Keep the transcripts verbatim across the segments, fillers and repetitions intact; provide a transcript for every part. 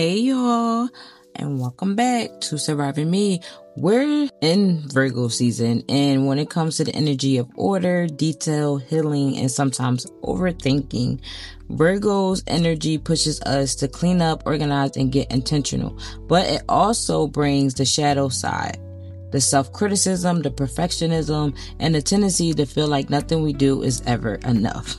Hey y'all, and welcome back to Surviving Me. We're in Virgo season, and when it comes to the energy of order, detail, healing, and sometimes overthinking, Virgo's energy pushes us to clean up, organize, and get intentional. But it also brings the shadow side, the self-criticism, the perfectionism, and the tendency to feel like nothing we do is ever enough.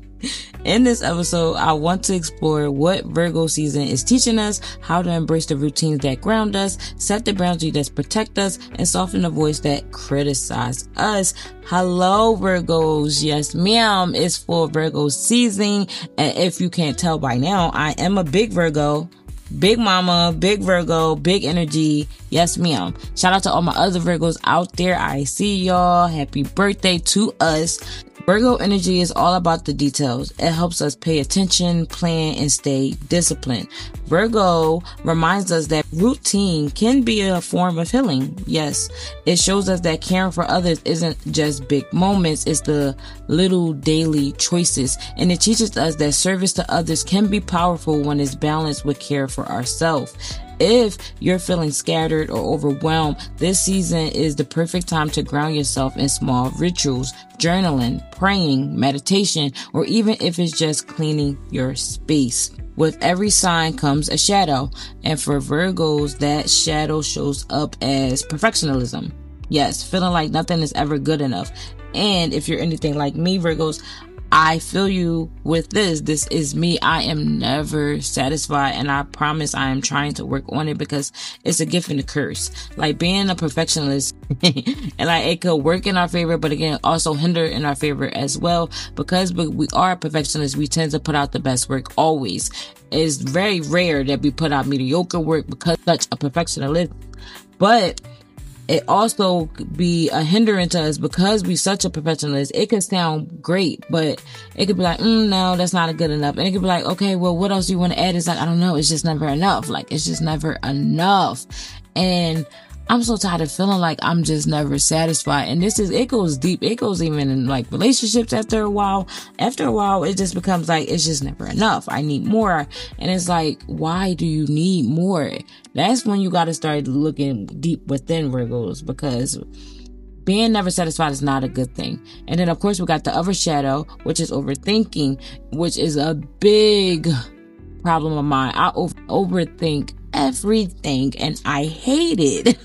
In this episode, I want to explore what Virgo season is teaching us, how to embrace the routines that ground us, set the boundaries that protect us, and soften the voice that criticize us. Hello, Virgos. Yes, ma'am. It's for Virgo season. And if you can't tell by now, I am a big Virgo. Big mama, big Virgo, big energy. Yes, ma'am. Shout out to all my other Virgos out there. I see y'all. Happy birthday to us. Virgo energy is all about the details. It helps us pay attention, plan, and stay disciplined. Virgo reminds us that routine can be a form of healing. Yes, it shows us that caring for others isn't just big moments, it's the little daily choices. And it teaches us that service to others can be powerful when it's balanced with care for ourselves. If you're feeling scattered or overwhelmed, this season is the perfect time to ground yourself in small rituals, journaling, praying, meditation, or even if it's just cleaning your space. With every sign comes a shadow, and for Virgos, that shadow shows up as perfectionism. Yes, feeling like nothing is ever good enough. And if you're anything like me, Virgos, I feel you with this. This is me. I am never satisfied, and I promise I am trying to work on it because it's a gift and a curse. Like being a perfectionist, and like it could work in our favor, but again, also hinder in our favor as well. Because we are perfectionists, we tend to put out the best work always. It's very rare that we put out mediocre work because such a perfectionist. But it also could be a hindrance to us because we such a perfectionist. It could sound great, but it could be like, mm, no, that's not good enough. And it could be like, okay, well, what else do you want to add? It's like, I don't know. It's just never enough. Like, it's just never enough. And I'm so tired of feeling like I'm just never satisfied. And this is, it goes deep. It goes even in like relationships after a while. After a while, it just becomes like, it's just never enough. I need more. And it's like, why do you need more? That's when you got to start looking deep within, Virgos, because being never satisfied is not a good thing. And then, of course, we got the other shadow, which is overthinking, which is a big problem of mine. I over- overthink everything, and I hate it.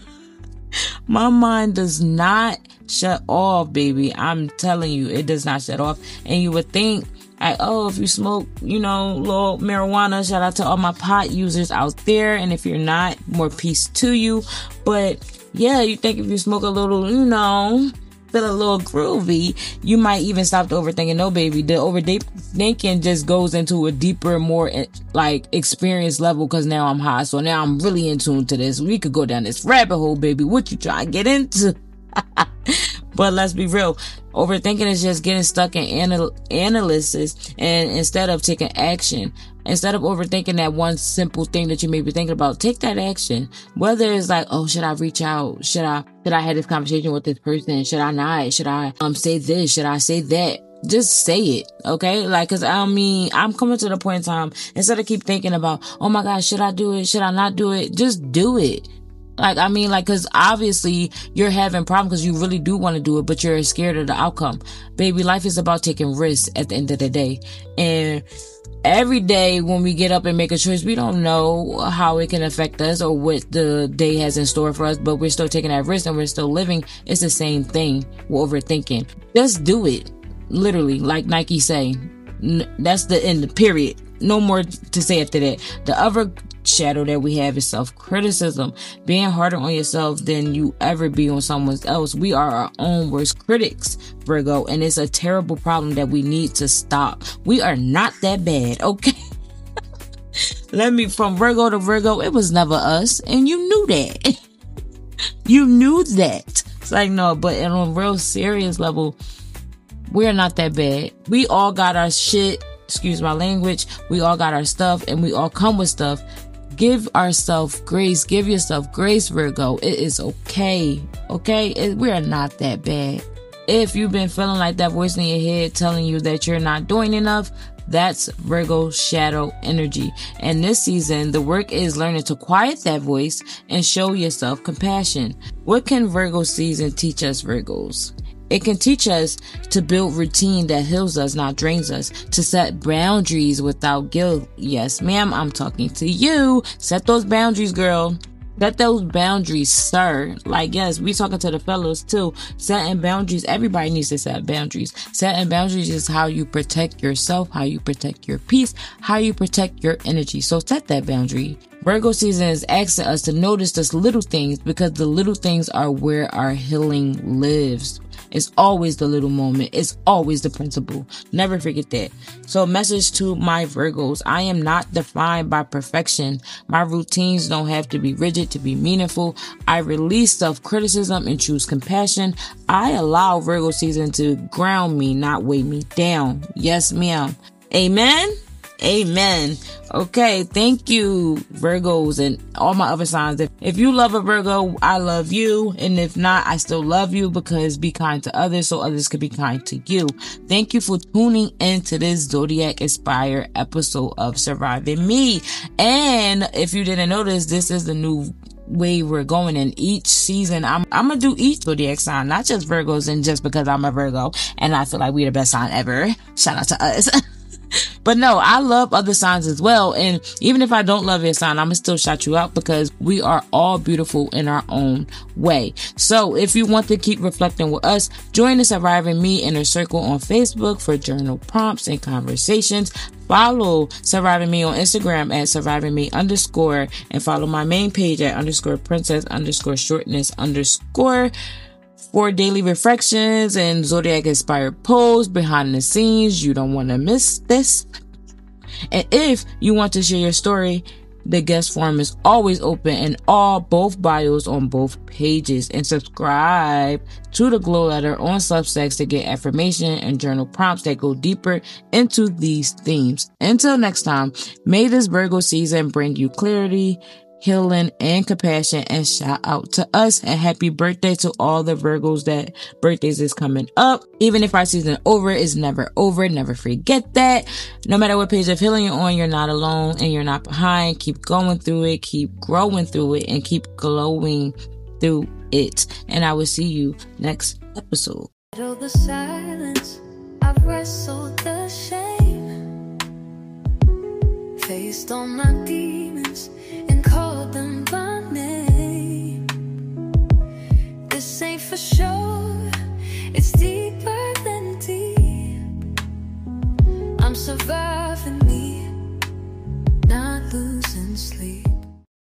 My mind does not shut off, baby. I'm telling you, it does not shut off. And you would think, like, oh, if you smoke, you know, little marijuana, shout out to all my pot users out there. And if you're not, more peace to you. But yeah, you think if you smoke a little, you know, feel a little groovy, you might even stop the overthinking. No, baby, the overthinking just goes into a deeper, more like experienced level because now I'm high. So now I'm really in tune to this. We could go down this rabbit hole, baby. What you trying to get into? But let's be real. Overthinking is just getting stuck in anal- analysis and instead of taking action. Instead of overthinking that one simple thing that you may be thinking about, take that action. Whether it's like, oh, should I reach out? Should I, should I have this conversation with this person? Should I not? Should I um say this? Should I say that? Just say it, okay? Like, cause I mean, I'm coming to the point in time, instead of keep thinking about, oh my gosh, should I do it? Should I not do it? Just do it. Like, I mean, like, cause obviously you're having problems because you really do want to do it, but you're scared of the outcome. Baby, life is about taking risks at the end of the day. And every day when we get up and make a choice, we don't know how it can affect us or what the day has in store for us, but we're still taking that risk and we're still living. It's the same thing. We're overthinking. Just do it. Literally, like Nike say. N- that's the end, period. No more to say after that. The other shadow that we have is self-criticism. Being harder on yourself than you ever be on someone else. We are our own worst critics, Virgo, and it's a terrible problem that we need to stop. We are not that bad, okay? Let me, from Virgo to Virgo, it was never us, and you knew that. You knew that. It's like, no, but on a real serious level, we're not that bad. We all got our shit, excuse my language, we all got our stuff, and we all come with stuff. Give ourselves grace. Give yourself grace, Virgo. It is okay. Okay? It, we are not that bad. If you've been feeling like that voice in your head telling you that you're not doing enough, That's Virgo shadow energy. And this season, the work is learning to quiet that voice and show yourself compassion. What can Virgo season teach us, Virgos? It can teach us to build routine that heals us, not drains us, to set boundaries without guilt. Yes, ma'am, I'm talking to you. Set those boundaries, girl. Set those boundaries, sir. Like, yes, we talking to the fellows too. Setting boundaries. Everybody needs to set boundaries. Setting boundaries is how you protect yourself, how you protect your peace, how you protect your energy. So set that boundary. Virgo season is asking us to notice those little things, because the little things are where our healing lives. It's always the little moment. It's always the principle. Never forget that. So, message to my Virgos. I am not defined by perfection. My routines don't have to be rigid to be meaningful. I release self-criticism and choose compassion. I allow Virgo season to ground me, not weigh me down. Yes, ma'am. Amen. Amen. Okay, thank you, Virgos, and all my other signs. If, if you love a Virgo, I love you. And if not, I still love you, because be kind to others so others can be kind to you. Thank you for tuning into this Zodiac Inspired episode of Surviving Me. And if you didn't notice, this is the new way we're going in each season. I'm I'm gonna do each zodiac sign, not just Virgos, and just because I'm a Virgo and I feel like we're the best sign ever. Shout out to us. But no, I love other signs as well. And even if I don't love your sign, I'm going to still shout you out, because we are all beautiful in our own way. So if you want to keep reflecting with us, join the Surviving Me Inner Circle on Facebook for journal prompts and conversations. Follow Surviving Me on Instagram at Surviving Me underscore, and follow my main page at underscore princess underscore shortness underscore. For daily reflections and zodiac inspired posts behind the scenes. You don't want to miss this. And if you want to share your story, the guest form is always open in all both bios on both pages. And subscribe to the Glow Letter on Substack to get affirmation and journal prompts that go deeper into these themes. Until next time, may this Virgo season bring you clarity, healing, and compassion. And shout out to us, and happy birthday to all the Virgos that birthdays is coming up. Even if our season over, is never over. Never forget that. No matter what page of healing you're on, you're not alone and you're not behind. Keep going through it, keep growing through it, and keep glowing through it. And I will see you next episode. The silence, I've wrestled the shame, faced all my demons and called them by name. This ain't for sure, it's deeper than deep. I'm surviving me, not losing sleep.